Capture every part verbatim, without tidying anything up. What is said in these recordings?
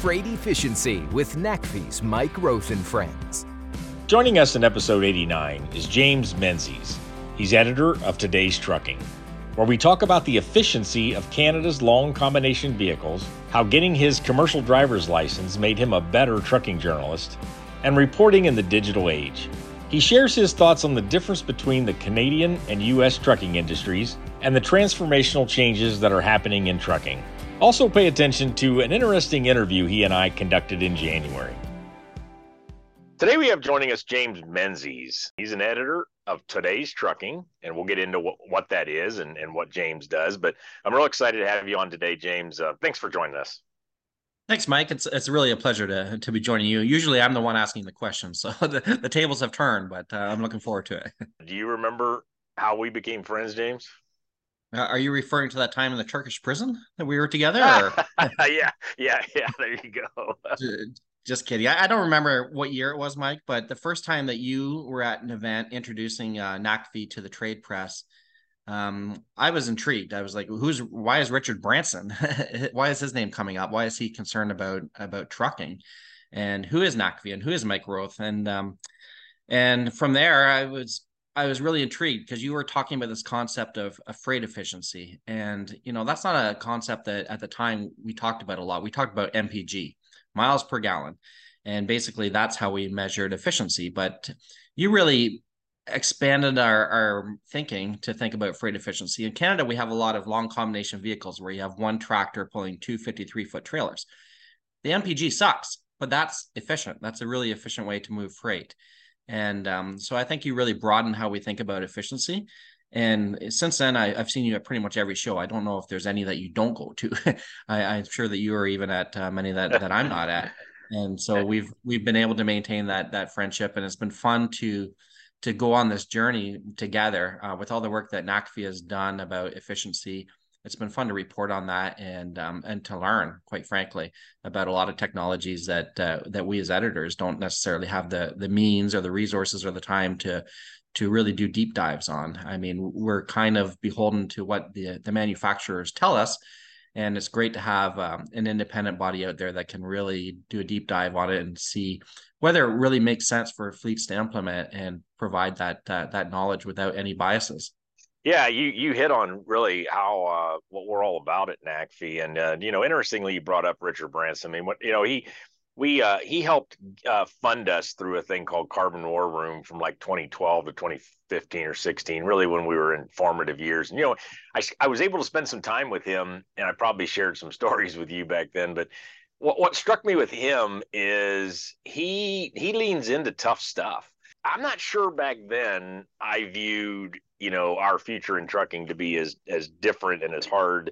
Freight Efficiency with N A C V's Mike Roth and Friends. Joining us in episode eighty-nine is James Menzies. He's editor of Today's Trucking, where we talk about the efficiency of Canada's long combination vehicles, how getting his commercial driver's license made him a better trucking journalist, and reporting in the digital age. He shares his thoughts on the difference between the Canadian and U S trucking industries and the transformational changes that are happening in trucking. Also pay attention to an interesting interview he and I conducted in January. Today we have joining us James Menzies. He's an editor of Today's Trucking, and we'll get into what, what that is and, and what James does. But I'm real excited to have you on today, James. Uh, thanks for joining us. Thanks, Mike. It's it's really a pleasure to to be joining you. Usually I'm the one asking the questions, so the, the tables have turned, but uh, I'm looking forward to it. Do you remember how we became friends, James? Uh, are you referring to that time in the Turkish prison that we were together? Or? yeah, yeah, yeah. There you go. Just kidding. I, I don't remember what year it was, Mike, but the first time that you were at an event introducing uh, N A C V to the trade press, um, I was intrigued. I was like, "Who's? Why is Richard Branson? Why is his name coming up? Why is he concerned about about trucking? And who is N A C V? And who is Mike Roth?" And um, and from there, I was I was really intrigued because you were talking about this concept of, of freight efficiency, and you know that's not a concept that at the time we talked about a lot. We talked about M P G, miles per gallon, and basically that's how we measured efficiency. But you really expanded our, our thinking to think about freight efficiency. In Canada, we have a lot of long combination vehicles where you have one tractor pulling two fifty-three foot trailers. The M P G sucks, but that's efficient. That's a really efficient way to move freight. And um, so I think you really broaden how we think about efficiency. And since then, I, I've seen you at pretty much every show. I don't know if there's any that you don't go to. I, I'm sure that you are even at uh, many that, that I'm not at. And so we've we've been able to maintain that that friendship, and it's been fun to to go on this journey together uh, with all the work that N A C V has done about efficiency. It's been fun to report on that and um, and to learn, quite frankly, about a lot of technologies that uh, that we as editors don't necessarily have the the means or the resources or the time to to really do deep dives on. I mean, we're kind of beholden to what the the manufacturers tell us, and it's great to have um, an independent body out there that can really do a deep dive on it and see whether it really makes sense for fleets to implement and provide that uh, that knowledge without any biases. Yeah, you you hit on really how uh, what we're all about at N A C V, and uh, you know, interestingly, you brought up Richard Branson. I mean, what you know, he we uh, he helped uh, fund us through a thing called Carbon War Room from like twenty twelve to twenty fifteen or sixteen, really when we were in formative years. And you know, I I was able to spend some time with him, and I probably shared some stories with you back then. But what what struck me with him is he he leans into tough stuff. I'm not sure back then I viewed, you know, our future in trucking to be as as different and as hard,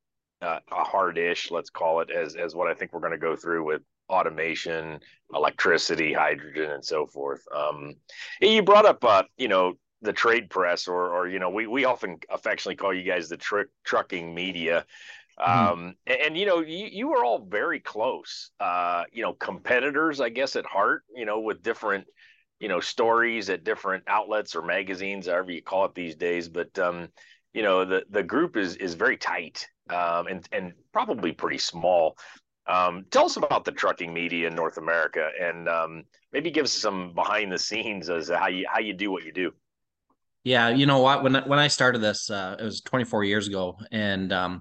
uh, hard-ish, let's call it, as as what I think we're going to go through with automation, electricity, hydrogen, and so forth. Um, you brought up, uh, you know, the trade press, or or you know, we we often affectionately call you guys the tr- trucking media. Um, mm-hmm. and, and, you know, you, you were all very close, uh, you know, competitors, I guess, at heart, you know, with different, you know, stories at different outlets or magazines, however you call it these days. But, um, you know, the, the group is, is very tight um, and, and probably pretty small. Um, tell us about the trucking media in North America, and um, maybe give us some behind the scenes as to how you, how you do what you do. Yeah. You know what, when, when I started this, uh, it was twenty-four years ago, and um,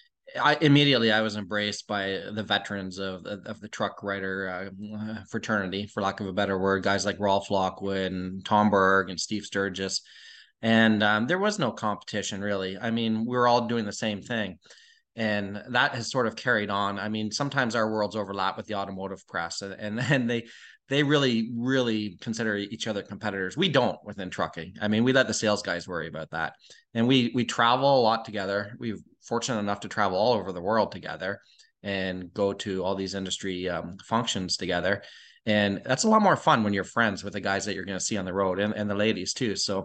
I immediately I was embraced by the veterans of of the truck writer uh, fraternity, for lack of a better word, guys like Rolf Lockwood and Tom Berg and Steve Sturgis. And um, there was no competition, really. I mean, we were all doing the same thing. And that has sort of carried on. I mean, sometimes our worlds overlap with the automotive press, and and, and they they really, really consider each other competitors. We don't within trucking. I mean, we let the sales guys worry about that. And we we travel a lot together. We've fortunate enough to travel all over the world together and go to all these industry um, functions together. And that's a lot more fun when you're friends with the guys that you're going to see on the road, and, and the ladies too. So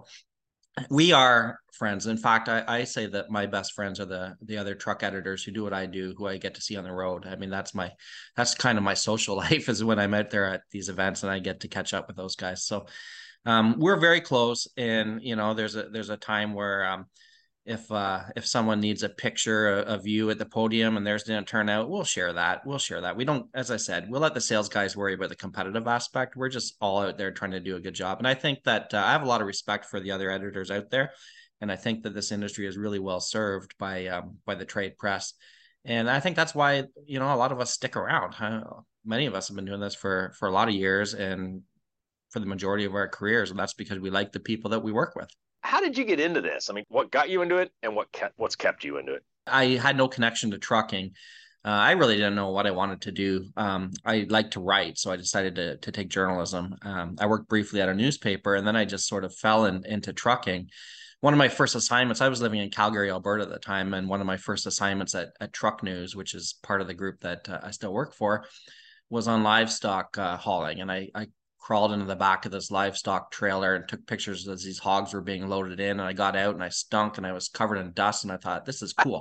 we are friends. In fact, I, I say that my best friends are the the other truck editors who do what I do, who I get to see on the road. I mean, that's my that's kind of my social life, is when I'm out there at these events and I get to catch up with those guys. So um, we're very close. And you know, there's a there's a time where um, if uh, if someone needs a picture of you at the podium and theirs didn't turn out, we'll share that. We'll share that. We don't, as I said, we'll let the sales guys worry about the competitive aspect. We're just all out there trying to do a good job. And I think that uh, I have a lot of respect for the other editors out there. And I think that this industry is really well served by um, by the trade press. And I think that's why, you know, a lot of us stick around. Huh? Many of us have been doing this for for a lot of years and for the majority of our careers. And that's because we like the people that we work with. How did you get into this? I mean, what got you into it and what kept, what's kept you into it? I had no connection to trucking. Uh, I really didn't know what I wanted to do. Um, I like to write, so I decided to, to take journalism. Um, I worked briefly at a newspaper, and then I just sort of fell in, into trucking. One of my first assignments, I was living in Calgary, Alberta at the time, and one of my first assignments at, at Truck News, which is part of the group that uh, I still work for, was on livestock uh, hauling. And I, I crawled into the back of this livestock trailer and took pictures as these hogs were being loaded in. And I got out and I stunk and I was covered in dust. And I thought, this is cool.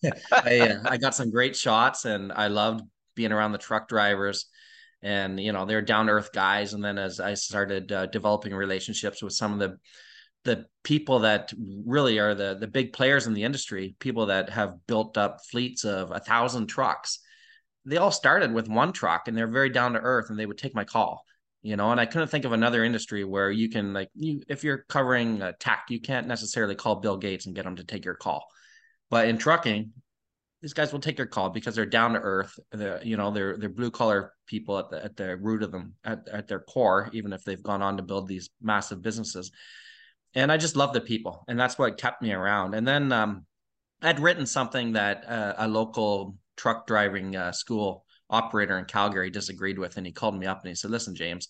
I, uh, I got some great shots and I loved being around the truck drivers. And, you know, they're down to earth guys. And then as I started uh, developing relationships with some of the the people that really are the, the big players in the industry, people that have built up fleets of a thousand trucks, they all started with one truck and they're very down to earth and they would take my call. You know, and I couldn't think of another industry where you can, like, you if you're covering uh, tech, you can't necessarily call Bill Gates and get him to take your call. But in trucking, these guys will take your call because they're down to earth. They're, you know, they're they're blue collar people at the at the root of them, at, at their core, even if they've gone on to build these massive businesses. And I just love the people, and that's what kept me around. And then um, I'd written something that uh, a local truck driving uh, school operator in Calgary disagreed with, and he called me up and he said, listen, James,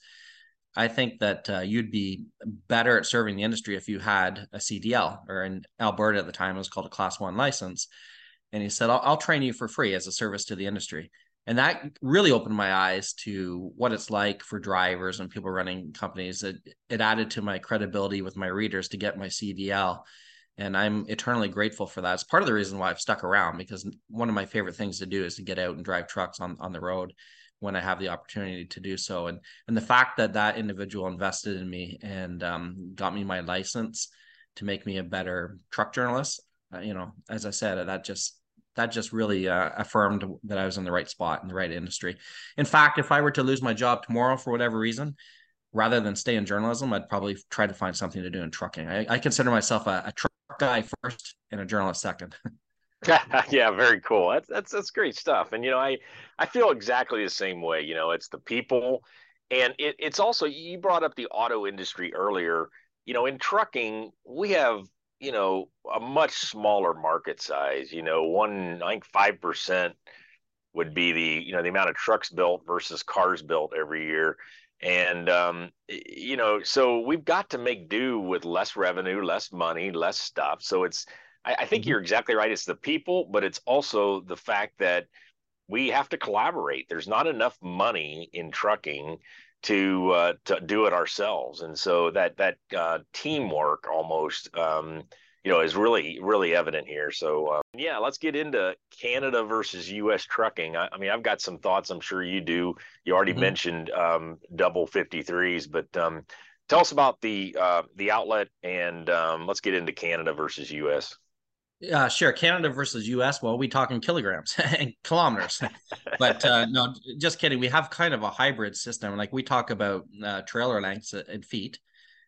I think that uh, you'd be better at serving the industry if you had a C D L, or in Alberta at the time, it was called a class one license. And he said, I'll, I'll train you for free as a service to the industry. And that really opened my eyes to what it's like for drivers and people running companies. It, it added to my credibility with my readers to get my C D L. And I'm eternally grateful for that. It's part of the reason why I've stuck around, because one of my favorite things to do is to get out and drive trucks on, on the road when I have the opportunity to do so. And, and the fact that that individual invested in me and um, got me my license to make me a better truck journalist, uh, you know, as I said, that just, that just really uh, affirmed that I was in the right spot in the right industry. In fact, if I were to lose my job tomorrow for whatever reason, rather than stay in journalism, I'd probably try to find something to do in trucking. I, I consider myself a, a truck guy first and a journalist second. Yeah, very cool. That's that's that's great stuff. And you know, I I feel exactly the same way. You know, it's the people, and it, it's also, you brought up the auto industry earlier. You know, in trucking, we have, you know, a much smaller market size. You know, one I think five percent would be the, you know, the amount of trucks built versus cars built every year. And, um, you know, so we've got to make do with less revenue, less money, less stuff. So it's, I, I think mm-hmm. you're exactly right. It's the people, but it's also the fact that we have to collaborate. There's not enough money in trucking to uh, to do it ourselves. And so that, that uh, teamwork almost, um, you know, is really, really evident here. So, uh, yeah, let's get into Canada versus U S trucking. I, I mean, I've got some thoughts. I'm sure you do. You already mm-hmm. mentioned um, double fifty-threes, but um, tell us about the uh, the outlet, and um, let's get into Canada versus U S. Yeah, sure. Canada versus U S. Well, we talk in kilograms and kilometers, but uh, no, just kidding. We have kind of a hybrid system. Like, we talk about uh, trailer lengths in feet,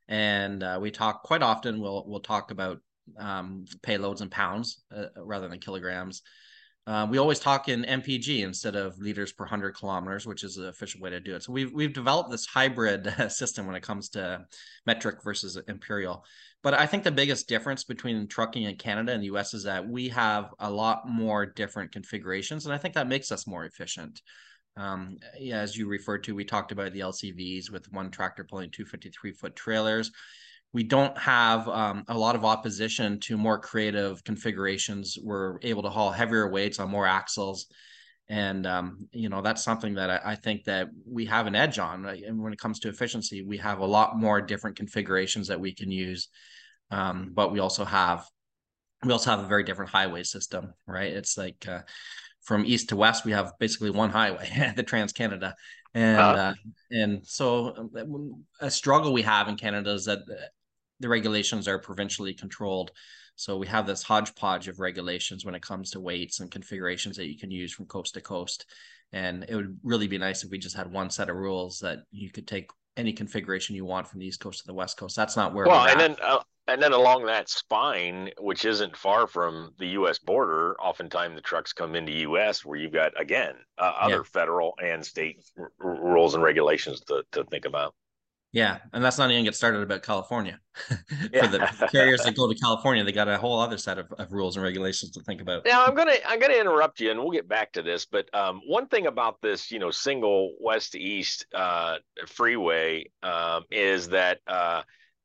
and uh, we talk quite often. We'll we'll talk about um, payloads in pounds uh, rather than kilograms. Uh, we always talk in M P G instead of liters per hundred kilometers, which is the official way to do it. So we've we've developed this hybrid system when it comes to metric versus imperial. But I think the biggest difference between trucking in Canada and the U S is that we have a lot more different configurations, and I think that makes us more efficient. Um, yeah, as you referred to, we talked about the L C Vs with one tractor pulling two fifty-three foot trailers. We don't have um, a lot of opposition to more creative configurations. We're able to haul heavier weights on more axles. And, um, you know, that's something that I, I think that we have an edge on. Right? And when it comes to efficiency, we have a lot more different configurations that we can use. Um, but we also have, we also have a very different highway system, right? It's like uh, from east to west, we have basically one highway, the Trans-Canada. And, uh, uh, and so a struggle we have in Canada is that the regulations are provincially controlled. So we have this hodgepodge of regulations when it comes to weights and configurations that you can use from coast to coast. And it would really be nice if we just had one set of rules that you could take any configuration you want from the East Coast to the West Coast. That's not where Well, we're and at. then uh, and then along that spine, which isn't far from the U S border, oftentimes the trucks come into U S where you've got, again, uh, Yeah. other federal and state r- rules and regulations to, to think about. Yeah, and that's not even get started about California. for, the, for the Yeah. carriers that go to California, they got a whole other set of, of rules and regulations to think about. Now I'm gonna I'm gonna interrupt you, and we'll get back to this. But um, one thing about this, you know, single west to east uh, freeway um, is that uh,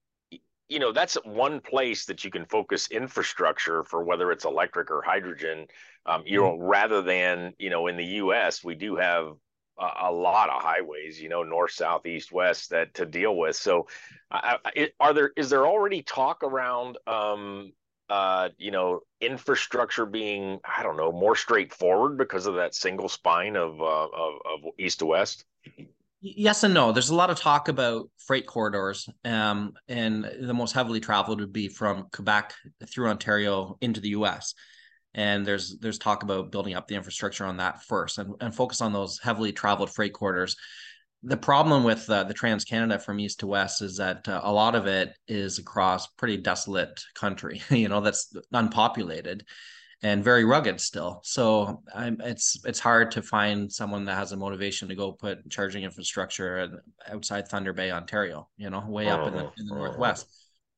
you know that's one place that you can focus infrastructure for, whether it's electric or hydrogen. Um, you know, rather than, you know, in the U S we do have a, a lot of highways, you know, north, south, east, west, that to deal with. So, uh, are there is there already talk around um, uh, you know, infrastructure being, I don't know, more straightforward because of that single spine of uh, of, of east to west? Yes and no. There's a lot of talk about freight corridors, um, and the most heavily traveled would be from Quebec through Ontario into the U S. And there's there's talk about building up the infrastructure on that first, and, and focus on those heavily traveled freight corridors. The problem with uh, the Trans Canada from east to west is that uh, a lot of it is across pretty desolate country, you know, that's unpopulated and very rugged still. So I'm, it's it's hard to find someone that has a motivation to go put charging infrastructure outside Thunder Bay, Ontario, you know, way up in the in the Uh-huh, uh-huh. northwest.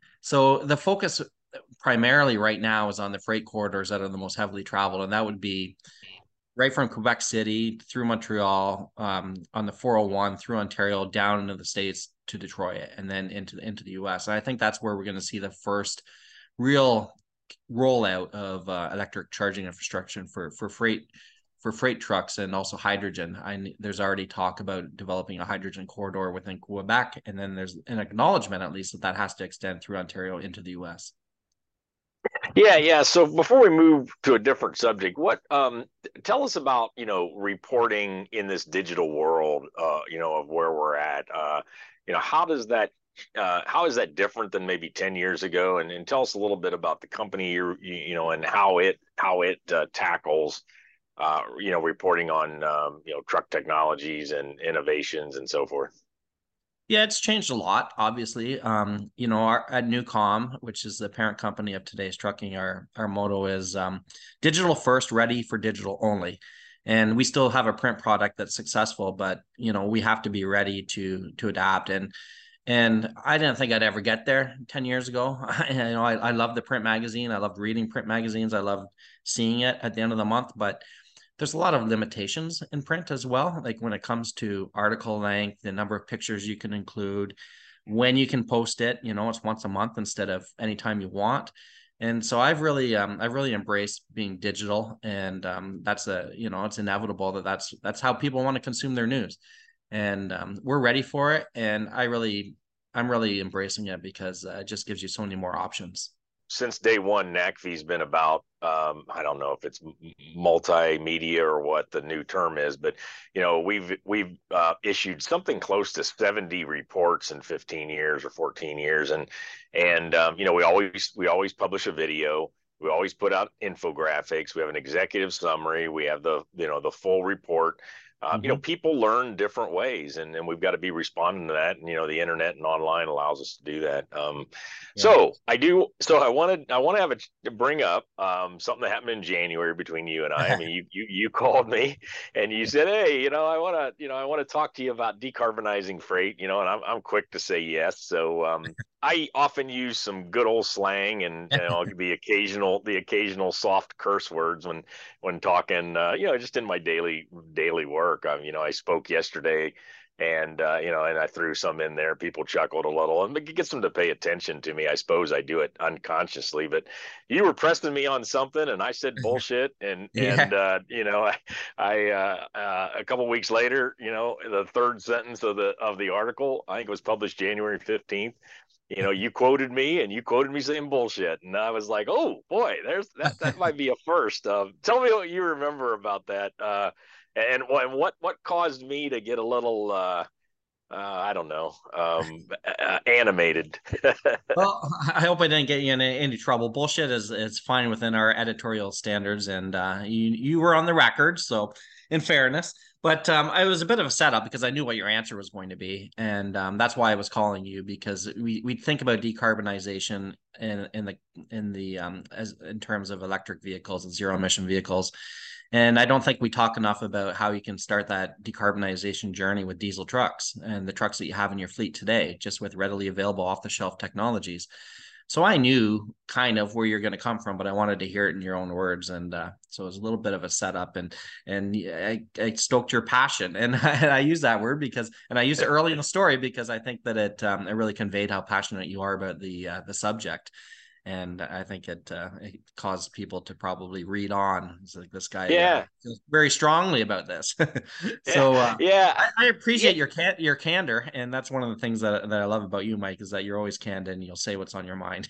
So the focus primarily right now is on the freight corridors that are the most heavily traveled, and that would be right from Quebec City through Montreal, um, on the four oh one through Ontario down into the States to Detroit, and then into into the U S. And I think that's where we're going to see the first real rollout of uh, electric charging infrastructure for for freight for freight trucks, and also hydrogen. I there's already talk about developing a hydrogen corridor within Quebec, and then there's an acknowledgement at least that that has to extend through Ontario into the U S. Yeah, yeah. So before we move to a different subject, what um tell us about, you know, reporting in this digital world, uh, you know, of where we're at. Uh, you know, how does that uh how is that different than maybe ten years ago? And, and tell us a little bit about the company you you know, and how it how it uh, tackles uh, you know, reporting on um, you know, truck technologies and innovations and so forth. Yeah, it's changed a lot, obviously. Um, you know, our, at Newcom, which is the parent company of Today's Trucking, our our motto is um, digital first, ready for digital only. And we still have a print product that's successful, but you know, we have to be ready to to adapt. And and I didn't think I'd ever get there ten years ago. you know, I, I love the print magazine. I loved reading print magazines. I loved seeing it at the end of the month, but there's a lot of limitations in print as well, like when it comes to article length, the number of pictures you can include, when you can post it. You know, it's once a month instead of anytime you want. And so I've really um I've really embraced being digital, and um that's a you know it's inevitable that that's that's how people want to consume their news. And um, we're ready for it, and I really I'm really embracing it because uh, it just gives you so many more options. Since day one, N A C V's been about, um, I don't know if it's multimedia or what the new term is, but you know, we've we've uh, issued something close to seventy reports in fifteen years or fourteen years, and and um, you know, we always we always publish a video. We always put out infographics. We have an executive summary. We have the, you know, the full report. Uh, you know, Mm-hmm. people learn different ways, and, and we've got to be responding to that. And, you know, the internet and online allows us to do that. Um, Yeah. so I do. So I wanted, I want to have a, to bring up um, something that happened in January between you and I. I mean, you, you, you called me and you said, hey, you know, I want to, you know, I want to talk to you about decarbonizing freight, you know, and I'm, I'm quick to say yes. So um, I often use some good old slang and, you know, the occasional, the occasional soft curse words when, when talking, uh, you know, just in my daily, daily work. Um, you know, I spoke yesterday and, uh, you know, and I threw some in there. People chuckled a little, and it gets them to pay attention to me. I suppose I do it unconsciously, but you were pressing me on something and I said bullshit. And, Yeah. and, uh, you know, I, I, uh, uh, a couple of weeks later, you know, the third sentence of the, of the article, I think it was published January fifteenth. You know, you quoted me and you quoted me saying bullshit. And I was like, oh boy, there's that, that might be a first. Uh, tell me what you remember about that. Uh, and, and what, what caused me to get a little, uh, uh, I don't know, um, uh, animated. Well, I hope I didn't get you in any trouble. Bullshit is is fine within our editorial standards, and uh, you you were on the record, so in fairness. But um, it was a bit of a setup because I knew what your answer was going to be, and um, that's why I was calling you because we we think about decarbonization in in the in the um, as in terms of electric vehicles and zero emission vehicles. And I don't think we talk enough about how you can start that decarbonization journey with diesel trucks and the trucks that you have in your fleet today, just with readily available off the shelf technologies. So I knew kind of where you're going to come from, but I wanted to hear it in your own words, and uh, so it was a little bit of a setup. And and I, I stoked your passion, and I, and I use that word because, and I used it early in the story because I think that it um, it really conveyed how passionate you are about the uh, the subject. And I think it, uh, it caused people to probably read on. It's like this guy uh, Yeah, feels very strongly about this. yeah, so uh, yeah, I, I yeah. appreciate your can- your candor, and that's one of the things that that I love about you, Mike, is that you're always candid and you'll say what's on your mind.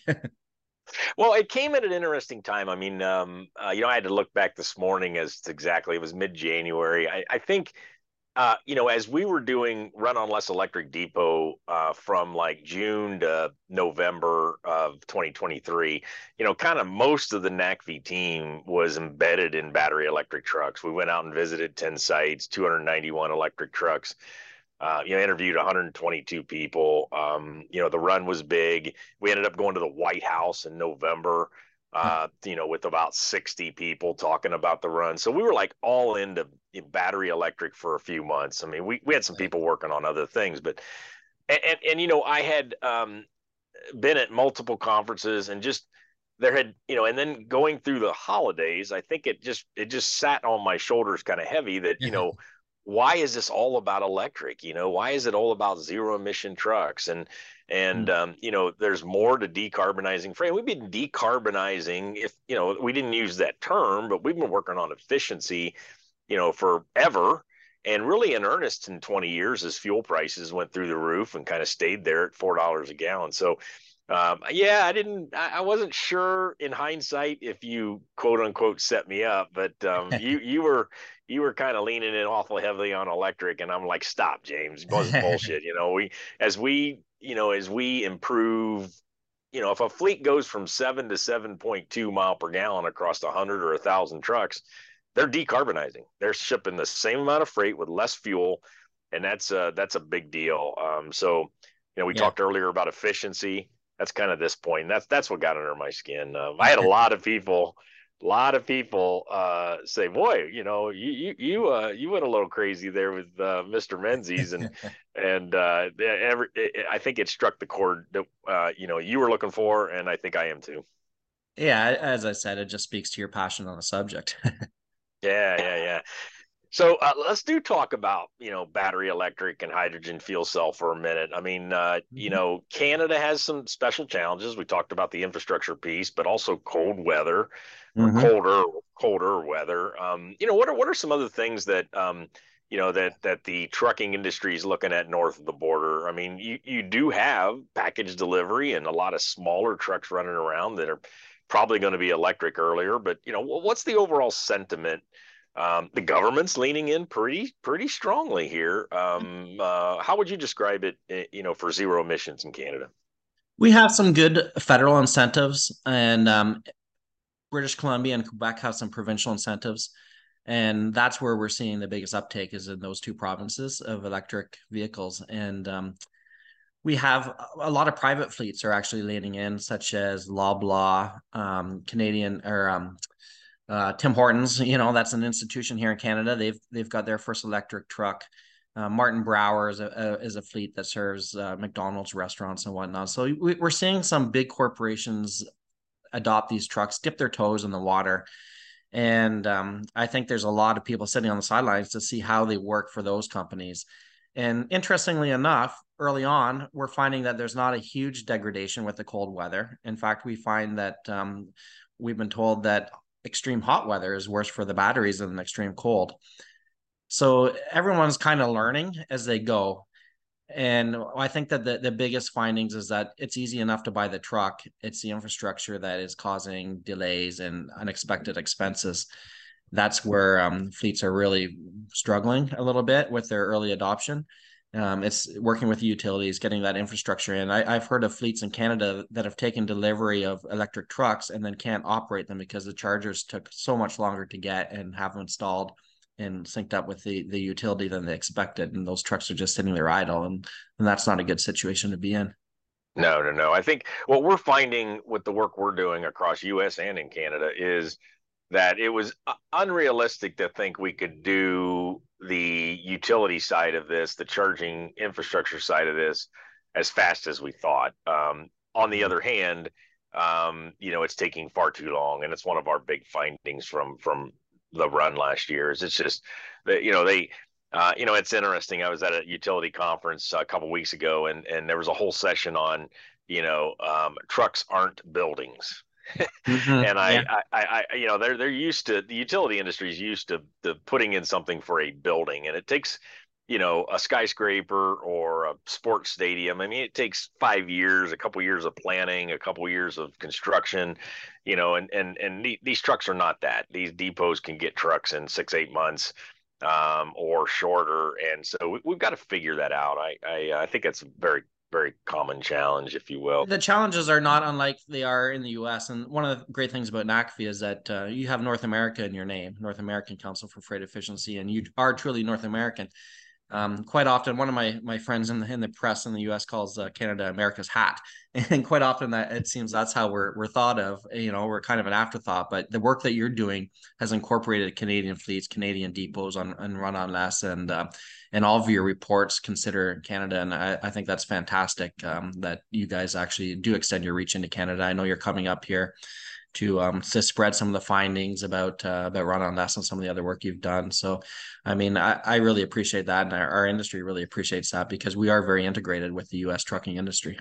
Well, it came at an interesting time. I mean, um, uh, you know, I had to look back this morning as to exactly it was mid-January. I, I think uh, you know, as we were doing Run on Less Electric Depot uh, from like June to November of twenty twenty-three, you know, kind of most of the N A C V team was embedded in battery electric trucks. We went out and visited ten sites, two hundred ninety-one electric trucks. Uh, you know, interviewed one hundred twenty-two people. Um, you know, the run was big. We ended up going to the White House in November, uh, you know, with about sixty people talking about the run. So we were like all into battery electric for a few months. I mean, we, we had some people working on other things, but, and, and, and you know, I had um, been at multiple conferences and just, there had, you know, and then going through the holidays, I think it just, it just sat on my shoulders kind of heavy that, you know, why is this all about electric? You know, why is it all about zero emission trucks? And and um, you know, there's more to decarbonizing freight. We've been decarbonizing, if you know, we didn't use that term, but we've been working on efficiency, you know, forever. And really in earnest in twenty years as fuel prices went through the roof and kind of stayed there at four dollars a gallon. So um, yeah, I didn't, I, I wasn't sure in hindsight if you quote unquote set me up, but um, you, you were, you were kind of leaning in awful heavily on electric. And I'm like, stop, James, it was bullshit. You know, we, as we, you know, as we improve, you know, if a fleet goes from seven to seven point two mile per gallon across a hundred or a thousand trucks, they're decarbonizing. They're shipping the same amount of freight with less fuel. And that's uh that's a big deal. Um, so, you know, we Yeah. talked earlier about efficiency. That's kind of this point. That's that's what got under my skin. Um, I had a lot of people, a lot of people uh, say, "Boy, you know, you you you uh, you went a little crazy there with uh, Mister Menzies," and and uh, every I think it struck the chord that uh, you know you were looking for, and I think I am too. Yeah, as I said, it just speaks to your passion on the subject. Yeah, yeah, yeah. So uh, let's do talk about, you know, battery electric and hydrogen fuel cell for a minute. I mean, uh, you Mhm. know, Canada has some special challenges. We talked about the infrastructure piece, but also cold weather or Mhm. colder, colder weather. Um, you know, what are what are some other things that um, you know, that that the trucking industry is looking at north of the border? I mean, you you do have package delivery and a lot of smaller trucks running around that are probably going to be electric earlier. But you know, what's the overall sentiment? Um, the government's leaning in pretty pretty strongly here. Um, uh, how would you describe it, eh, you know, for zero emissions in Canada? We have some good federal incentives, and um, British Columbia and Quebec have some provincial incentives. And that's where we're seeing the biggest uptake is in those two provinces of electric vehicles. And um, we have a lot of private fleets are actually leaning in, such as Loblaw, um, Canadian or um, uh, Tim Hortons. You know, that's an institution here in Canada. They've they've got their first electric truck. Uh, Martin Brower is a, a is a fleet that serves uh, McDonald's restaurants and whatnot. So we, we're seeing some big corporations adopt these trucks, dip their toes in the water. And um, I think there's a lot of people sitting on the sidelines to see how they work for those companies. And interestingly enough, early on, we're finding that there's not a huge degradation with the cold weather. In fact, we find that um, we've been told that extreme hot weather is worse for the batteries than extreme cold. So everyone's kind of learning as they go. And I think that the, the biggest findings is that it's easy enough to buy the truck. It's the infrastructure that is causing delays and unexpected expenses. That's where um, fleets are really struggling a little bit with their early adoption. Um, it's working with the utilities, getting that infrastructure in. I, I've heard of fleets in Canada that have taken delivery of electric trucks and then can't operate them because the chargers took so much longer to get and have them installed and synced up with the the utility than they expected. And those trucks are just sitting there idle, and, and that's not a good situation to be in. No, no, no. I think what we're finding with the work we're doing across U S and in Canada is that it was uh, unrealistic to think we could do the utility side of this, the charging infrastructure side of this, as fast as we thought. Um, on the other hand, um, you know, it's taking far too long, and it's one of our big findings from from the run last year. Is it's just that you know they. Uh, you know, it's interesting. I was at a utility conference a couple weeks ago, and and there was a whole session on, you know, um, trucks aren't buildings. Mm-hmm. And I, Yeah. I, I, you know, they're they're used to the utility industry is used to to putting in something for a building, and it takes, you know, a skyscraper or a sports stadium. I mean, it takes five years, a couple years of planning, a couple years of construction, you know, and and and the, these trucks are not that. These depots can get trucks in six, eight months, um, or shorter, and so we, we've got to figure that out. I, I, I think it's a very very common challenge, if you will. The challenges are not unlike they are in the U S. And one of the great things about N A C F I is that uh, you have North America in your name, North American Council for Freight Efficiency, and you are truly North American. Um, quite often, one of my my friends in the in the press in the U S calls uh, Canada America's hat, and quite often that it seems that's how we're we're thought of. You know, we're kind of an afterthought. But the work that you're doing has incorporated Canadian fleets, Canadian depots on and run on less, and uh, and all of your reports consider Canada, and I, I think that's fantastic um, that you guys actually do extend your reach into Canada. I know you're coming up here to um to spread some of the findings about uh, about run on less and some of the other work you've done. So, I mean, I, I really appreciate that, and our, our industry really appreciates that because we are very integrated with the U S trucking industry.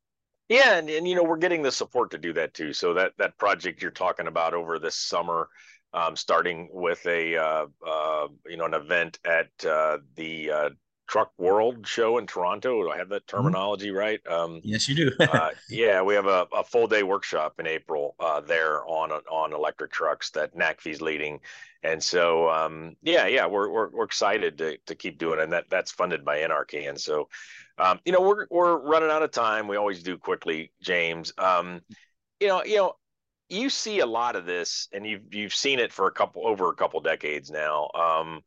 Yeah, and, and you know we're getting the support to do that too. So that that project you're talking about over this summer, um, starting with a uh, uh, you know an event at uh, the uh, Truck World show in Toronto. Do I have that Mhm. terminology right? Um, Yes, you do. uh, yeah, we have a, a full day workshop in April uh, there on on electric trucks that N A C F I's leading, and so um, yeah, yeah, we're, we're we're excited to to keep doing it, and that that's funded by N R C, and so um, you know we're we're running out of time. We always do quickly, James. Um, you know, you know, you see a lot of this, and you've you've seen it for a couple over a couple decades now. Um,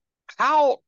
how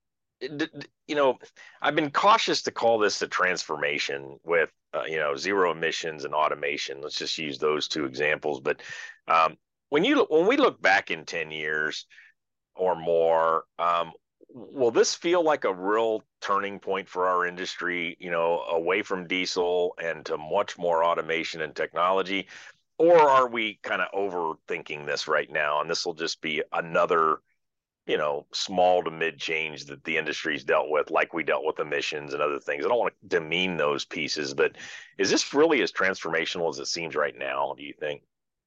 you know I've been cautious to call this a transformation with uh, you know zero emissions and automation. Let's just use those two examples. But um, when you when we look back in ten years or more, um, will this feel like a real turning point for our industry, you know, away from diesel and to much more automation and technology? Or are we kind of overthinking this right now, and this will just be another, you know, small to mid change that the industry's dealt with, like we dealt with emissions and other things? I don't want to demean those pieces, but is this really as transformational as it seems right now, do you think?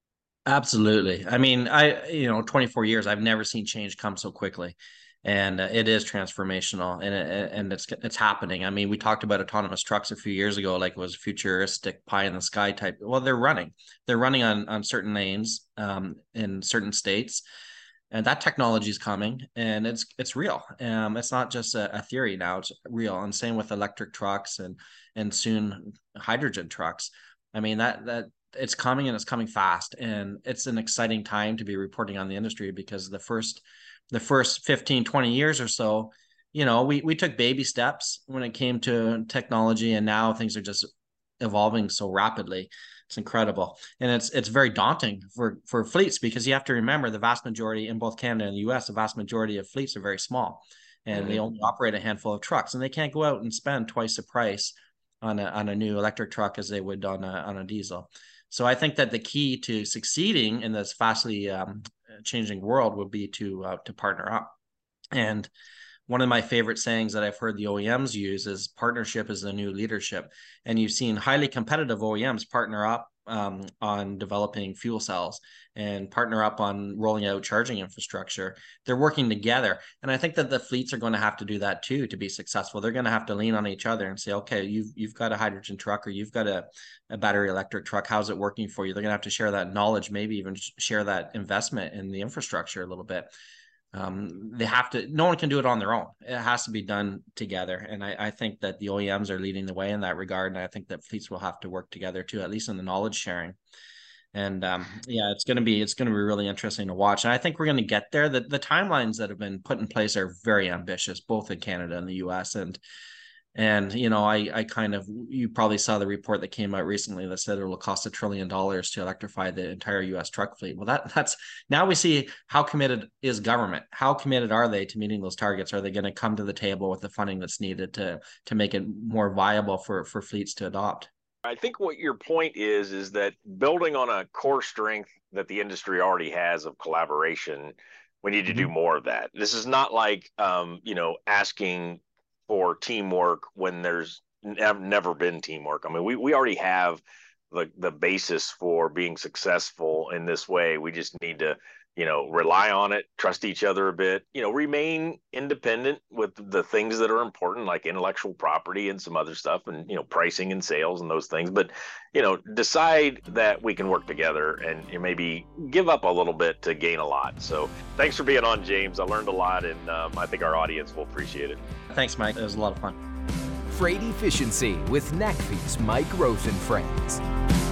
Absolutely. I mean, I, you know, twenty-four years, I've never seen change come so quickly. And uh, it is transformational, and it, and it's it's happening. I mean, we talked about autonomous trucks a few years ago, like it was futuristic pie in the sky type. Well, they're running. They're running on on certain lanes um, in certain states, and that technology is coming, and it's it's real. Um, it's not just a, a theory now; it's real. And same with electric trucks and and soon hydrogen trucks. I mean that that it's coming, and it's coming fast, and it's an exciting time to be reporting on the industry because the first the first fifteen, twenty years or so, you know, we we took baby steps when it came to technology, and now things are just evolving so rapidly. It's incredible, and it's it's very daunting for for fleets because you have to remember the vast majority in both Canada and the U S, the vast majority of fleets are very small, and they Mm-hmm. only operate a handful of trucks, and they can't go out and spend twice the price on a on a new electric truck as they would on a on a diesel. So I think that the key to succeeding in this fastly um, changing world would be to uh, to partner up. And one of my favorite sayings that I've heard the O E Ms use is partnership is the new leadership. And you've seen highly competitive O E Ms partner up um, on developing fuel cells and partner up on rolling out charging infrastructure. They're working together. And I think that the fleets are going to have to do that too to be successful. They're going to have to lean on each other and say, okay, you've you've got a hydrogen truck or you've got a, a battery electric truck. How's it working for you? They're going to have to share that knowledge, maybe even share that investment in the infrastructure a little bit. um, they have to, no one can do it on their own. It has to be done together. And I, I think that the O E Ms are leading the way in that regard. And I think that fleets will have to work together too, at least in the knowledge sharing. And um, yeah, it's going to be, it's going to be really interesting to watch. And I think we're going to get there. The, the timelines that have been put in place are very ambitious, both in Canada and the U S. And, and, you know, I, I kind of, you probably saw the report that came out recently that said it will cost a trillion dollars to electrify the entire U S truck fleet. Well, that that's, now we see how committed is government. How committed are they to meeting those targets? Are they going to come to the table with the funding that's needed to, to make it more viable for, for fleets to adopt? I think what your point is, is that building on a core strength that the industry already has of collaboration, we need to mm-hmm. do more of that. This is not like, um, you know, asking for teamwork when there's never been teamwork. I mean, we, we already have the, the basis for being successful in this way. We just need to, you know, rely on it, trust each other a bit, you know, remain independent with the things that are important, like intellectual property and some other stuff, and, you know, pricing and sales and those things. But, you know, decide that we can work together and maybe give up a little bit to gain a lot. So thanks for being on, James. I learned a lot, and um, I think our audience will appreciate it. Thanks, Mike. It was a lot of fun. Freight Efficiency with N A C F I's Mike Rosen Friends.